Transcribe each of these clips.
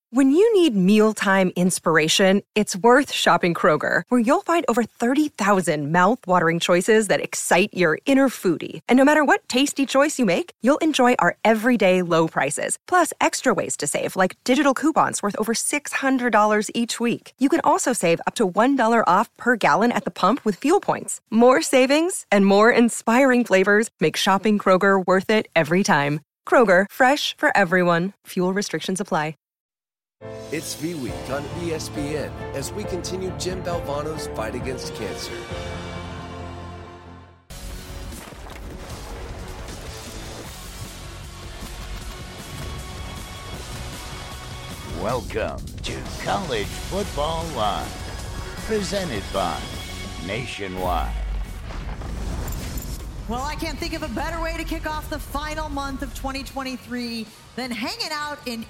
When you need mealtime inspiration, it's worth shopping Kroger, where you'll find over 30,000 mouth-watering choices that excite your inner foodie. And no matter what tasty choice you make, you'll enjoy our everyday low prices, plus extra ways to save, like digital coupons worth over $600 each week. You can also save up to $1 off per gallon at the pump with fuel points. More savings and more inspiring flavors make shopping Kroger worth it every time. Kroger, fresh for everyone. Fuel restrictions apply. It's V-Week on ESPN as we continue Jim Valvano's fight against cancer. Welcome to College Football Live, presented by Nationwide. Well, I can't think of a better way to kick off the final month of 2023 than hanging out in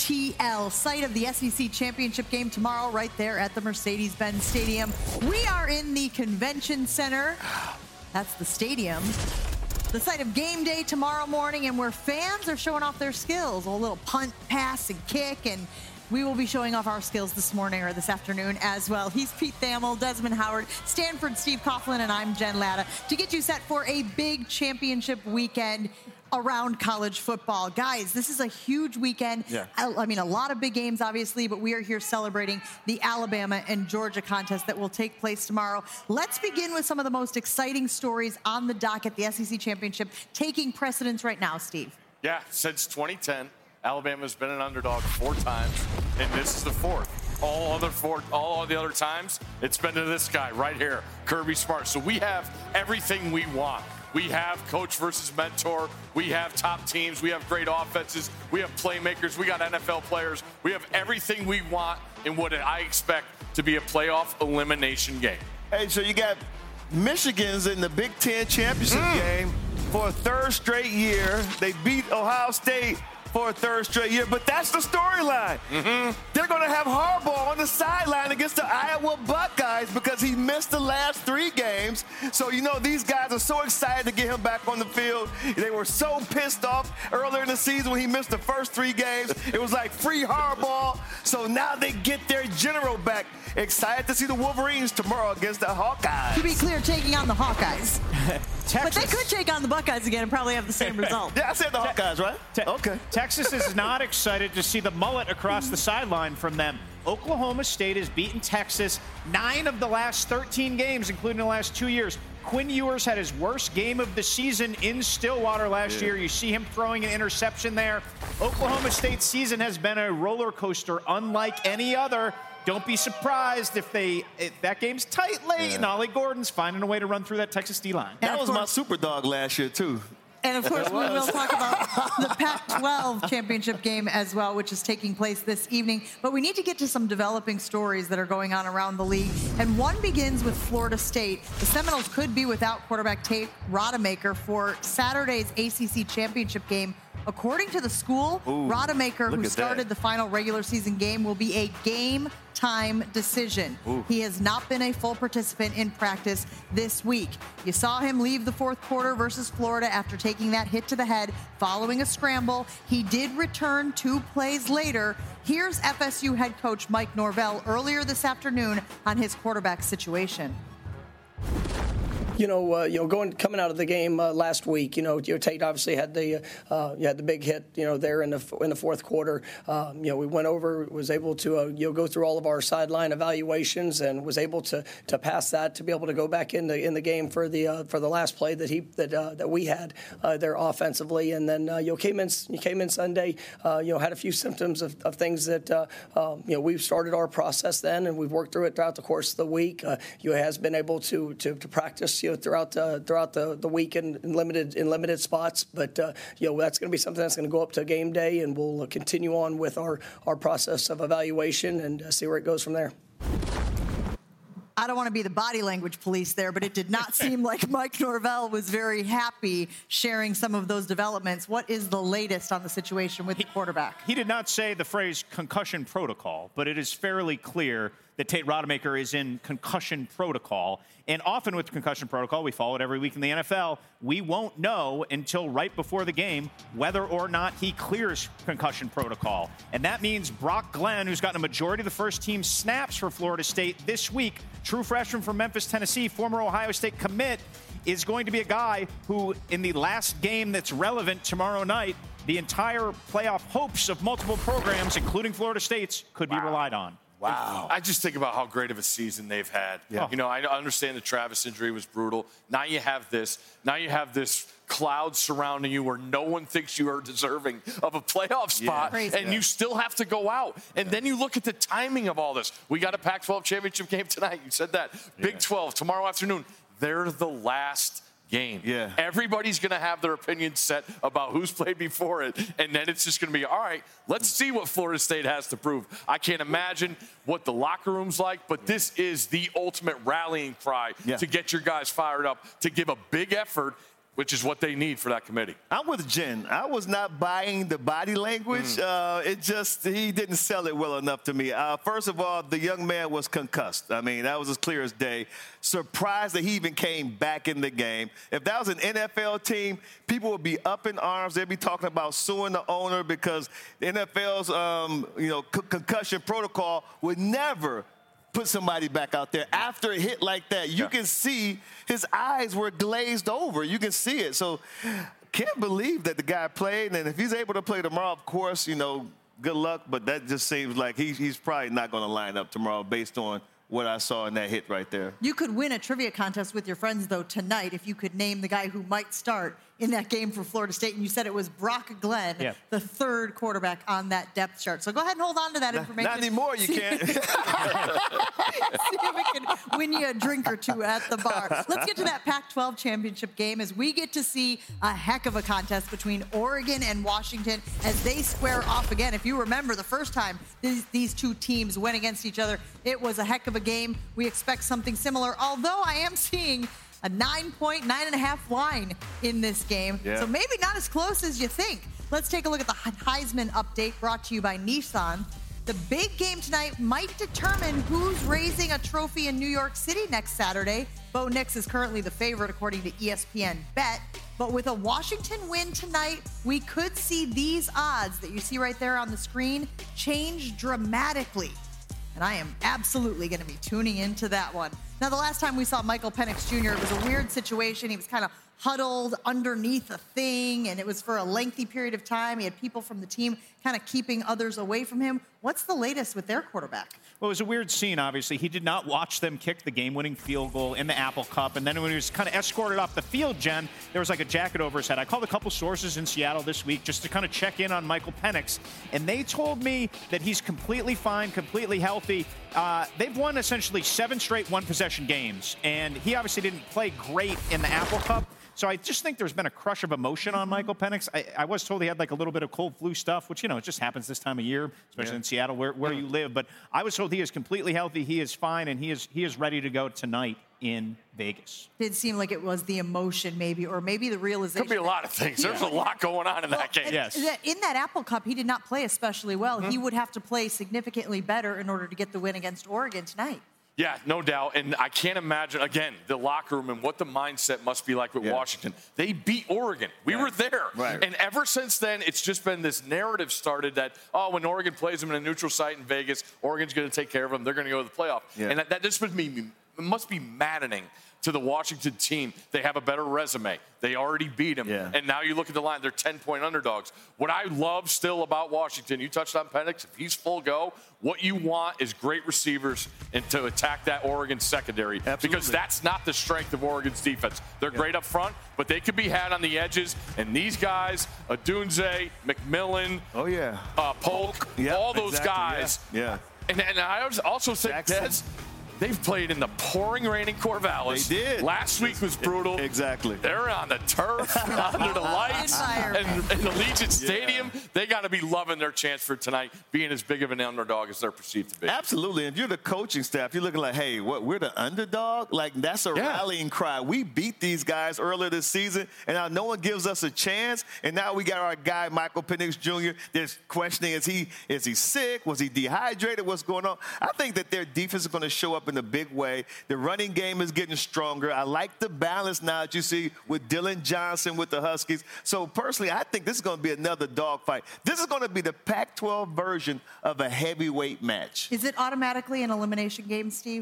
ATL, site of the SEC Championship game tomorrow, right there at the Mercedes-Benz Stadium. We are in the Convention Center. That's the stadium. The site of game day tomorrow morning, and where fans are showing off their skills. A little punt, pass, and kick, and we will be showing off our skills this morning or this afternoon as well. He's Pete Thamel, Desmond Howard, Stanford Steve Coughlin, and I'm Jen Latta to get you set for a big championship weekend around college football. Guys, this is a huge weekend. Yeah. I mean, a lot of big games, obviously, but we are here celebrating the Alabama and Georgia contest that will take place tomorrow. Let's begin with some of the most exciting stories on the docket, the SEC Championship, taking precedence right now, Steve. Yeah, since 2010. Alabama's been an underdog 4 times, and this is the 4th. All the other times, it's been to this guy right here, Kirby Smart. So we have everything we want. We have coach versus mentor. We have top teams. We have great offenses. We have playmakers. We got NFL players. We have everything we want in what I expect to be a playoff elimination game. Hey, so you got Michigan's in the Big Ten championship game for a 3rd straight year. They beat Ohio State for a 3rd straight year, but that's the storyline. They're going to have Harbaugh on the sideline against the Iowa Buckeyes because he missed the last 3 games. So, you know, these guys are so excited to get him back on the field. They were so pissed off earlier in the season when he missed the first 3 games. It was like free Harbaugh. So now they get their general back. Excited to see the Wolverines tomorrow against the Hawkeyes. To be clear, taking on the Hawkeyes. But they could take on the Buckeyes again and probably have the same result. Yeah, I said the Hawkeyes, right? Okay. Texas is not excited to see the mullet across the sideline from them. Oklahoma State has beaten Texas 9 of the last 13 games, including the last 2 years. Quinn Ewers had his worst game of the season in Stillwater last year. You see him throwing an interception there. Oklahoma State's season has been a roller coaster unlike any other. Don't be surprised if that game's tight late and Ollie Gordon's finding a way to run through that Texas D-line. That was my super dog last year, too. And, of course, we will talk about the Pac-12 championship game as well, which is taking place this evening. But we need to get to some developing stories that are going on around the league. And one begins with Florida State. The Seminoles could be without quarterback Tate Rodemaker for Saturday's ACC championship game. According to the school, Rodemaker, who started the final regular season game, will be a game-time decision. He has not been a full participant in practice this week. You saw him leave the 4th quarter versus Florida after taking that hit to the head following a scramble. He did return 2 plays later. Here's FSU head coach Mike Norvell earlier this afternoon on his quarterback situation. Coming out of the game last week, Tate obviously had the big hit, there in the 4th quarter. We went over, was able to go through all of our sideline evaluations and was able to pass that to be able to go back in the game for the last play that we had there offensively. And then came in Sunday, had a few symptoms of things that we've started our process then, and we've worked through it throughout the course of the week. Has been able to practice throughout the week in limited spots, but that's going to be something that's going to go up to game day, and we'll continue on with our process of evaluation and see where it goes from there. I don't want to be the body language police there, but it did not seem like Mike Norvell was very happy sharing some of those developments. What is the latest on the situation with the quarterback? He did not say the phrase concussion protocol, but it is fairly clear that Tate Rodemaker is in concussion protocol. And often with concussion protocol, we follow it every week in the NFL, we won't know until right before the game whether or not he clears concussion protocol. And that means Brock Glenn, who's gotten a majority of the first team snaps for Florida State this week, true freshman from Memphis, Tennessee, former Ohio State commit, is going to be a guy who, in the last game that's relevant tomorrow night, the entire playoff hopes of multiple programs, including Florida State's, could be relied on. Wow. I just think about how great of a season they've had. Yeah. You know, I understand the Travis injury was brutal. Now you have this. Now you have this cloud surrounding you where no one thinks you are deserving of a playoff spot, and you still have to go out. And then you look at the timing of all this. We got a Pac-12 championship game tonight. You said that. Big 12 tomorrow afternoon. They're the last game. Yeah. Everybody's going to have their opinion set about who's played before it, and then it's just going to be, all right, let's see what Florida State has to prove. I can't imagine what the locker room's like, but this is the ultimate rallying cry to get your guys fired up, to give a big effort, which is what they need for that committee. I'm with Jen. I was not buying the body language. He didn't sell it well enough to me. First of all, the young man was concussed. I mean, that was as clear as day. Surprised that he even came back in the game. If that was an NFL team, people would be up in arms. They'd be talking about suing the owner because the NFL's, concussion protocol would never put somebody back out there after a hit like that. You can see his eyes were glazed over. You can see it. So can't believe that the guy played. And if he's able to play tomorrow, of course, good luck. But that just seems like he's probably not going to line up tomorrow based on what I saw in that hit right there. You could win a trivia contest with your friends, though, tonight if you could name the guy who might start in that game for Florida State. And you said it was Brock Glenn, the third quarterback on that depth chart. So go ahead and hold on to that information. Not anymore, you can't. See if we can win you a drink or two at the bar. Let's get to that Pac-12 championship game as we get to see a heck of a contest between Oregon and Washington as they square off again. If you remember the first time these two teams went against each other, it was a heck of a game. We expect something similar, although I am seeing a 9.5 line in this game. So maybe not as close as you think. Let's take a look at the Heisman update brought to you by Nissan. The big game tonight might determine who's raising a trophy in New York City next Saturday. Bo Nix is currently the favorite according to ESPN Bet. But with a Washington win tonight, we could see these odds that you see right there on the screen change dramatically. And I am absolutely going to be tuning into that one. Now, the last time we saw Michael Penix Jr., it was a weird situation. He was kind of huddled underneath a thing, and it was for a lengthy period of time. He had people from the team kind of keeping others away from him. What's the latest with their quarterback? Well, it was a weird scene, obviously. He did not watch them kick the game-winning field goal in the Apple Cup. And then when he was kind of escorted off the field, Jen, there was like a jacket over his head. I called a couple sources in Seattle this week just to kind of check in on Michael Penix. And they told me that he's completely fine, completely healthy. They've won essentially 7 straight one-possession games. And he obviously didn't play great in the Apple Cup. So I just think there's been a crush of emotion on Michael Penix. I was told he had like a little bit of cold flu stuff, which, it just happens this time of year, especially in Seattle where you live. But I was told he is completely healthy, he is fine, and he is ready to go tonight in Vegas. It seemed like it was the emotion maybe, or maybe the realization. Could be a lot of things. There's a lot going on in that game. Yes. In that Apple Cup, he did not play especially well. He would have to play significantly better in order to get the win against Oregon tonight. Yeah, no doubt. And I can't imagine, again, the locker room and what the mindset must be like with Washington. They beat Oregon. We were there. Right. And ever since then, it's just been this narrative started that, when Oregon plays them in a neutral site in Vegas, Oregon's going to take care of them. They're going to go to the playoff. Yeah. And that just must be maddening to the Washington team. They have a better resume. They already beat them. Yeah. And now you look at the line, they're 10-point underdogs. What I love still about Washington, you touched on Penix, if he's full go, what you want is great receivers and to attack that Oregon secondary. Absolutely. Because that's not the strength of Oregon's defense. They're great up front, but they could be had on the edges. And these guys, Odunze, McMillan, Polk, all those guys. Yeah. And I also said, Des, They've played in the pouring rain in Corvallis. They did. Last week was brutal. Exactly. They're on the turf, under the lights, and in the Allegiant Stadium. They got to be loving their chance for tonight, being as big of an underdog as they're perceived to be. Absolutely. And you're the coaching staff. You're looking like, hey, what? We're the underdog? Like, that's a rallying cry. We beat these guys earlier this season, and now no one gives us a chance. And now we got our guy, Michael Penix Jr., that's questioning, is he sick? Was he dehydrated? What's going on? I think that their defense is going to show up in a big way. The running game is getting stronger. I like the balance now that you see with Dylan Johnson with the Huskies. So, personally, I think this is going to be another dogfight. This is going to be the Pac-12 version of a heavyweight match. Is it automatically an elimination game, Steve?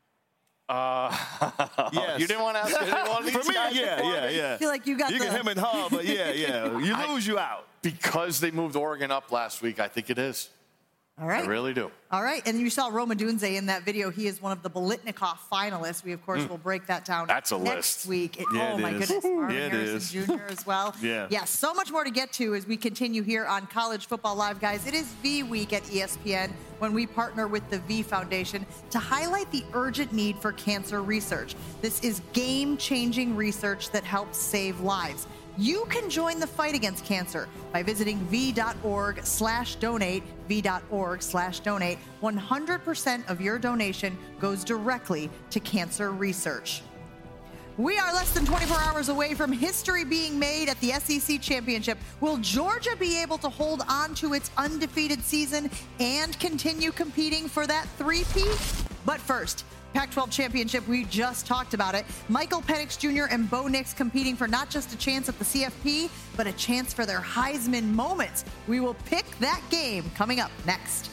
Yes. You didn't want to ask anyone of these For me, guys yeah. I feel like you got You can hem and haw, but yeah. You lose, you out. Because they moved Oregon up last week, I think it is. All right. I really do. All right. And you saw Roma Dunze in that video. He is one of the Biletnikoff finalists. We, of course, will break that down That's a next list. week. Yeah, oh, it my is. goodness. Marvin Yeah, it Harrison is. Jr. as well. Yeah. Yes, so much more to get to as we continue here on College Football Live, guys. It is V Week at ESPN when we partner with the V Foundation to highlight the urgent need for cancer research. This is game-changing research that helps save lives. You can join the fight against cancer by visiting v.org/donate, v.org/donate. 100% of your donation goes directly to cancer research. We are less than 24 hours away from history being made at the SEC Championship. Will Georgia be able to hold on to its undefeated season and continue competing for that three-peat? But first, Pac-12 Championship, we just talked about it. Michael Penix Jr. and Bo Nix competing for not just a chance at the CFP, but a chance for their Heisman moments. We will pick that game coming up next.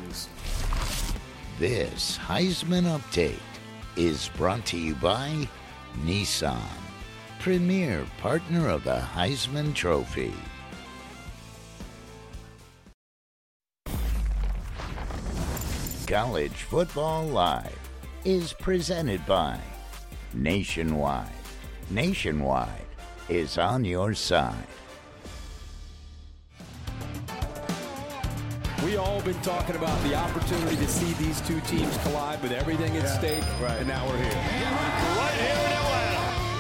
This Heisman Update is brought to you by Nissan, premier partner of the Heisman Trophy. College Football Live is presented by Nationwide. Nationwide is on your side. We all been talking about the opportunity to see these two teams collide with everything at stake, and now we're here. Right here in Atlanta.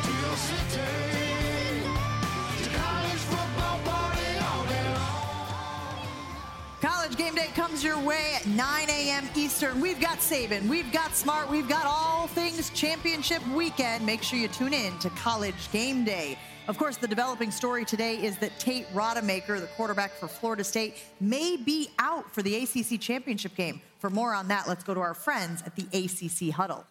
College Game Day comes your way at 9 a.m. Eastern. We've got Saban, we've got Smart, we've got all things championship weekend. Make sure you tune in to College Game Day. Of course, the developing story today is that Tate Rodemaker, the quarterback for Florida State, may be out for the ACC championship game. For more on that, let's go to our friends at the ACC Huddle.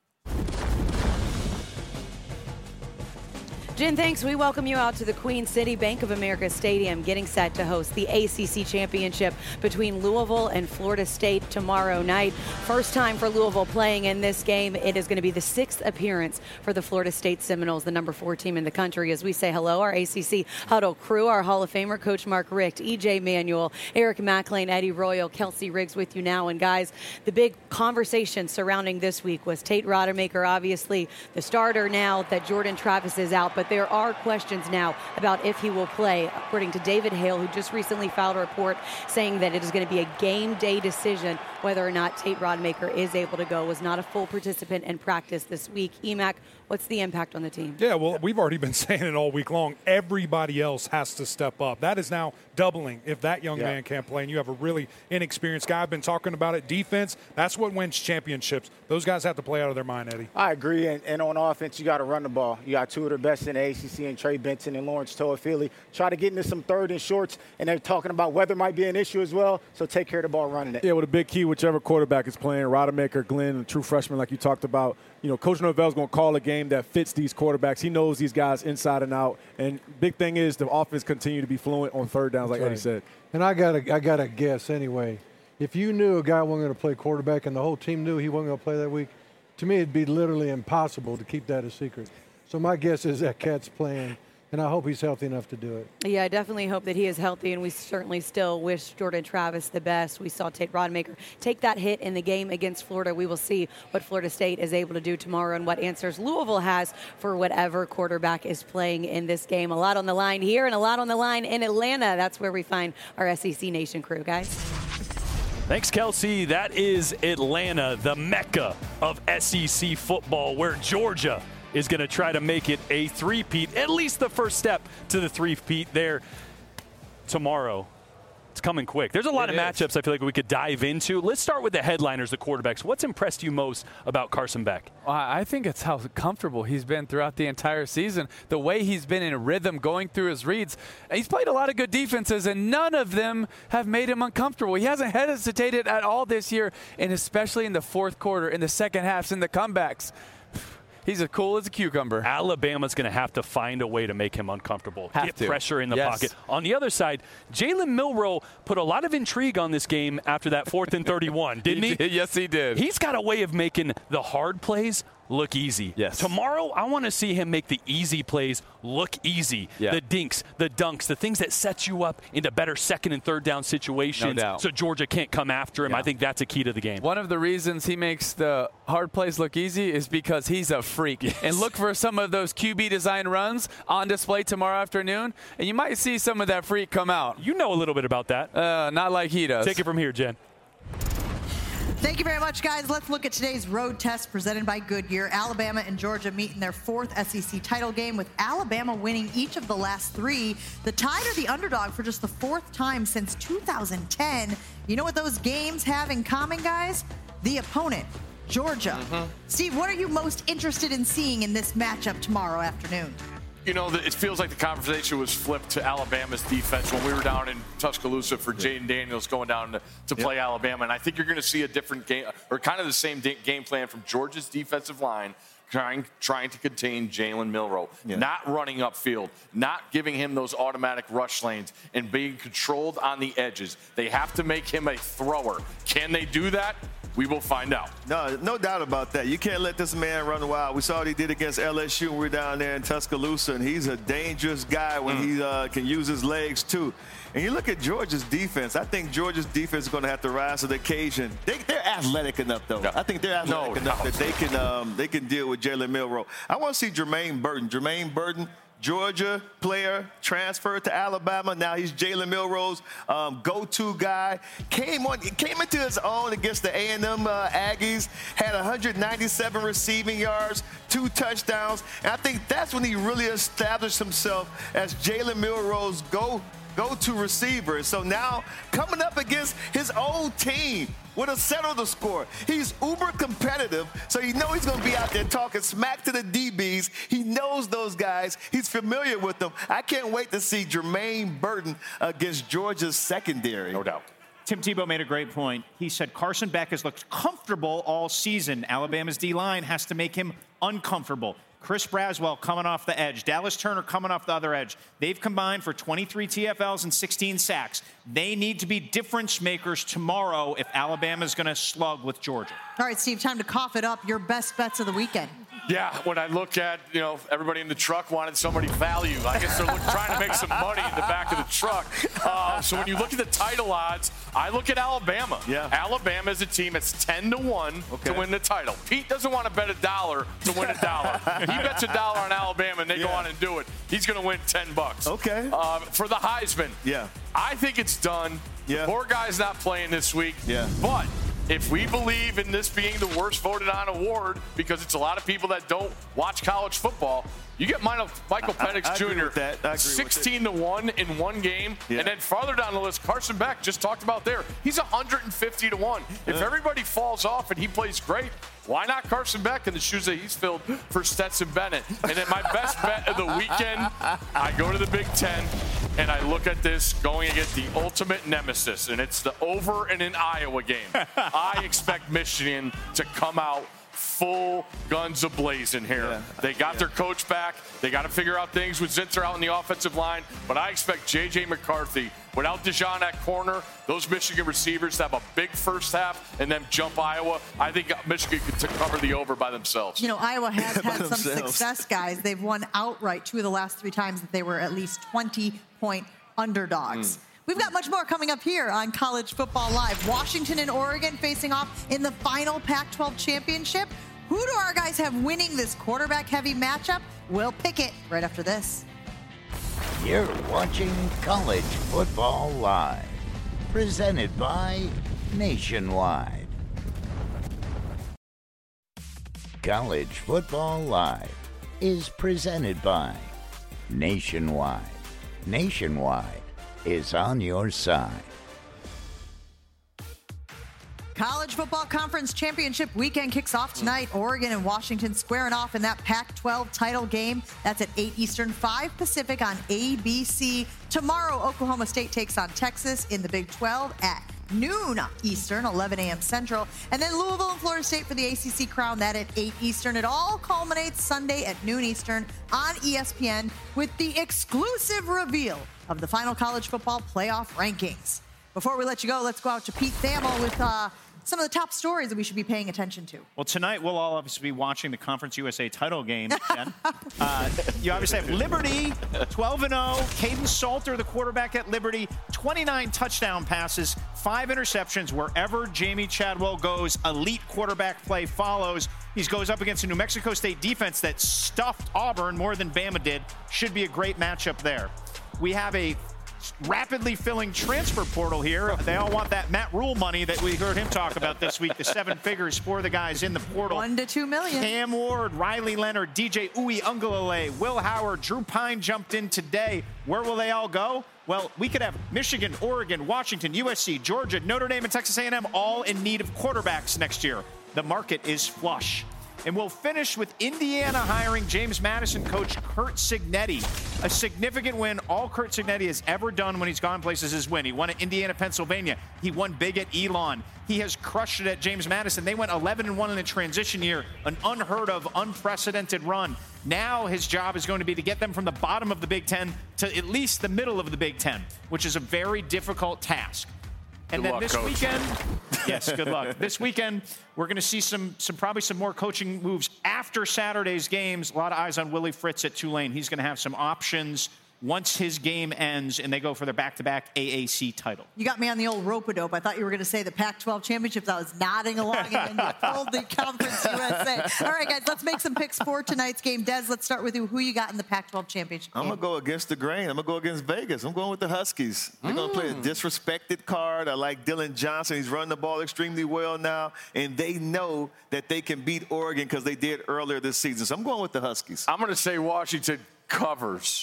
Jen, thanks. We welcome you out to the Queen City Bank of America Stadium, getting set to host the ACC Championship between Louisville and Florida State tomorrow night. First time for Louisville playing in this game. It is going to be the sixth appearance for the Florida State Seminoles, the number 4 team in the country. As we say hello, our ACC Huddle crew, our Hall of Famer, Coach Mark Richt, EJ Manuel, Eric McLean, Eddie Royal, Kelsey Riggs with you now. And guys, the big conversation surrounding this week was Tate Rodemaker, obviously the starter now that Jordan Travis is out, but there are questions now about if he will play. According to David Hale, who just recently filed a report saying that it is going to be a game day decision whether or not Tate Rodemaker is able to go. Was not a full participant in practice this week. EMAC, what's the impact on the team? Yeah, well, we've already been saying it all week long. Everybody else has to step up. That is now doubling if that young man can't play, and you have a really inexperienced guy. I've been talking about it. Defense, that's what wins championships. Those guys have to play out of their mind, Eddie. I agree, and on offense, you got to run the ball. You got two of the best in the ACC, and Trey Benson and Lawrence Toafili. Try to get into some third and shorts, and they're talking about weather might be an issue as well, so take care of the ball running it. Yeah, with a big key, whichever quarterback is playing, Rodemaker, Glenn, a true freshman like you talked about. You know, Coach Norvell's going to call a game that fits these quarterbacks. He knows these guys inside and out. And big thing is the offense continue to be fluent on third downs, like Eddie said. And I got a guess anyway. If you knew a guy wasn't going to play quarterback and the whole team knew he wasn't going to play that week, to me it'd be literally impossible to keep that a secret. So my guess is that cat's playing, and I hope he's healthy enough to do it. Yeah, I definitely hope that he is healthy, and we certainly still wish Jordan Travis the best. We saw Tate Rodemaker take that hit in the game against Florida. We will see what Florida State is able to do tomorrow and what answers Louisville has for whatever quarterback is playing in this game. A lot on the line here and a lot on the line in Atlanta. That's where we find our SEC Nation crew, guys. Thanks, Kelsey. That is Atlanta, the mecca of SEC football, where Georgia is going to try to make it a three-peat, at least the first step to the three-peat there tomorrow. It's coming quick. There's a lot of matchups I feel like we could dive into. Let's start with the headliners, the quarterbacks. What's impressed you most about Carson Beck? I think it's how comfortable he's been throughout the entire season. The way he's been in rhythm going through his reads. He's played a lot of good defenses, and none of them have made him uncomfortable. He hasn't hesitated at all this year, and especially in the fourth quarter, in the second halves, in the comebacks. He's as cool as a cucumber. Alabama's going to have to find a way to make him uncomfortable. Get pressure in the pocket. On the other side, Jalen Milroe put a lot of intrigue on this game after that 4th and 31, didn't he? Yes, he did. He's got a way of making the hard plays look easy. Yes. Tomorrow, I want to see him make the easy plays look easy. Yeah. The dinks, the dunks, the things that set you up into better second and third down situations, no doubt, so Georgia can't come after him. Yeah. I think that's a key to the game. One of the reasons he makes the hard plays look easy is because he's a freak. Yes. And look for some of those QB design runs on display tomorrow afternoon, and you might see some of that freak come out. You know a little bit about that. Not like he does. Take it from here, Jen. Thank you very much, guys. Let's look at today's road test presented by Goodyear. Alabama and Georgia meet in their 4th SEC title game, with Alabama winning each of the last 3. The Tide are the underdog for just the 4th time since 2010. You know what those games have in common, guys? The opponent, Georgia. Steve, what are you most interested in seeing in this matchup tomorrow afternoon? You know, it feels like the conversation was flipped to Alabama's defense when we were down in Tuscaloosa for Jaden Daniels going down to play Alabama. And I think you're going to see a different game, or kind of the same game plan from Georgia's defensive line, trying to contain Jalen Milroe, not running upfield, not giving him those automatic rush lanes, and being controlled on the edges. They have to make him a thrower. Can they do that? We will find out. No doubt about that. You can't let this man run wild. We saw what he did against LSU when we were down there in Tuscaloosa, and he's a dangerous guy when he can use his legs too. And you look at Georgia's defense. I think Georgia's defense is going to have to rise to the occasion. They're athletic enough, though. I think they're athletic enough that they can deal with Jalen Milroe. I want to see Jermaine Burton. Jermaine Burton, Georgia player, transferred to Alabama. Now he's Jalen Milroe's go-to guy. Came into his own against the A&M Aggies. Had 197 receiving yards, 2 touchdowns. And I think that's when he really established himself as Jalen Milroe's go-to receiver. So now coming up against his old team, would have settled the score. He's uber competitive, so you know he's going to be out there talking smack to the DBs. He knows those guys. He's familiar with them. I can't wait to see Jermaine Burton against Georgia's secondary. No doubt. Tim Tebow made a great point. He said Carson Beck has looked comfortable all season. Alabama's D-line has to make him uncomfortable. Chris Braswell coming off the edge. Dallas Turner coming off the other edge. They've combined for 23 TFLs and 16 sacks. They need to be difference makers tomorrow if Alabama's going to slug with Georgia. All right, Steve, time to cough it up. Your best bets of the weekend. Yeah, when I look at, everybody in the truck wanted somebody value. I guess they're trying to make some money in the back of the truck. So when you look at the title odds, I look at Alabama. Yeah. Alabama is a team that's 10-1 to win the title. Pete doesn't want to bet $1 to win $1. He bets $1 on Alabama and they go on and do it. He's going to win $10. Okay. For the Heisman, I think it's done. The poor guy's not playing this week. But if we believe in this being the worst voted on award, because it's a lot of people that don't watch college football, you get Michael Penix Jr. 16-1 in one game, and then farther down the list, Carson Beck just talked about there. He's 150-1. If everybody falls off and he plays great, why not Carson Beck in the shoes that he's filled for Stetson Bennett? And then my best bet of the weekend, I go to the Big Ten, and I look at this going against the ultimate nemesis, and it's the over in an Iowa game. I expect Michigan to come out full guns a-blazing here. They got their coach back. They got to figure out things with Zinter out in the offensive line. But I expect J.J. McCarthy, without Dijon at corner, those Michigan receivers to have a big first half and then jump Iowa. I think Michigan could cover the over by themselves. Iowa has had some success, guys. They've won outright 2 of the last 3 times that they were at least 20-point underdogs. We've got much more coming up here on College Football Live. Washington and Oregon facing off in the final Pac-12 championship. Who do our guys have winning this quarterback-heavy matchup? We'll pick it right after this. You're watching College Football Live, presented by nationwide. College Football Live is presented by Nationwide. Nationwide is on your side. College Football Conference Championship weekend kicks off tonight. Oregon and Washington squaring off in that Pac-12 title game. That's at 8 Eastern, 5 Pacific on ABC. Tomorrow, Oklahoma State takes on Texas in the Big 12 at noon Eastern, 11 a.m. Central. And then Louisville and Florida State for the ACC crown, that at 8 Eastern. It all culminates Sunday at noon Eastern on ESPN with the exclusive reveal of the final college football playoff rankings. Before we let you go, let's go out to Pete Thamel with some of the top stories that we should be paying attention to. Well, tonight we'll all obviously be watching the Conference USA title game, Jen. You obviously have Liberty, 12-0. Caden Salter, the quarterback at Liberty, 29 touchdown passes, 5 interceptions. Wherever Jamie Chadwell goes, elite quarterback play follows. He goes up against a New Mexico State defense that stuffed Auburn more than Bama did. Should be a great matchup there. We have a rapidly filling transfer portal here. They all want that Matt Rule money that we heard him talk about this week, the 7 figures for the guys in the portal. $1 to $2 million. Cam Ward, Riley Leonard, DJ Uiagalelei, Will Howard, Drew Pine jumped in today. Where will they all go? Well, we could have Michigan, Oregon, Washington, USC, Georgia, Notre Dame, and Texas A&M all in need of quarterbacks next year. The market is flush. And we'll finish with Indiana hiring James Madison coach Curt Cignetti. A significant win. All Curt Cignetti has ever done when he's gone places is win. He won at Indiana, Pennsylvania. He won big at Elon. He has crushed it at James Madison. They went 11-1 in the transition year, an unheard of, unprecedented run. Now his job is going to be to get them from the bottom of the Big Ten to at least the middle of the Big Ten, which is a very difficult task. And good then luck, this coach. weekend, yes, good luck. This weekend, we're going to see probably some more coaching moves after Saturday's games. A lot of eyes on Willie Fritz at Tulane. He's going to have some options once his game ends and they go for their back-to-back AAC title. You got me on the old rope-a-dope. I thought you were going to say the Pac-12 championships. I was nodding along and then you pulled the Conference USA. All right, guys, let's make some picks for tonight's game. Des, let's start with you. Who you got in the Pac-12 championship game? I'm going to go against the grain. I'm going to go against Vegas. I'm going with the Huskies. They're going to play a disrespected card. I like Dylan Johnson. He's running the ball extremely well now, and they know that they can beat Oregon because they did earlier this season. So I'm going with the Huskies. I'm going to say Washington covers.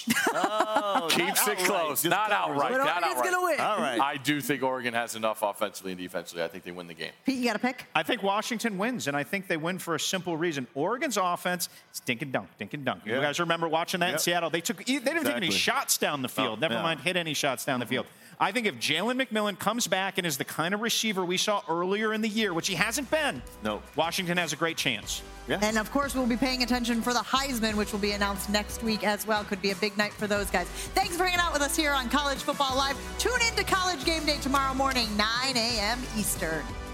Keeps it close. Not outright. But Oregon's going to win. All right. I do think Oregon has enough offensively and defensively. I think they win the game. Pete, you got a pick? I think Washington wins, and I think they win for a simple reason. Oregon's offense is dink and dunk, dink and dunk. You guys remember watching that in Seattle? They didn't take any shots down the field. Never mind hit any shots down the field. I think if Jalen McMillan comes back and is the kind of receiver we saw earlier in the year, which he hasn't been, Washington has a great chance. Yeah. And, of course, we'll be paying attention for the Heisman, which will be announced next week as well. Could be a big night for those guys. Thanks for hanging out with us here on College Football Live. Tune in to College Game Day tomorrow morning, 9 a.m. Eastern.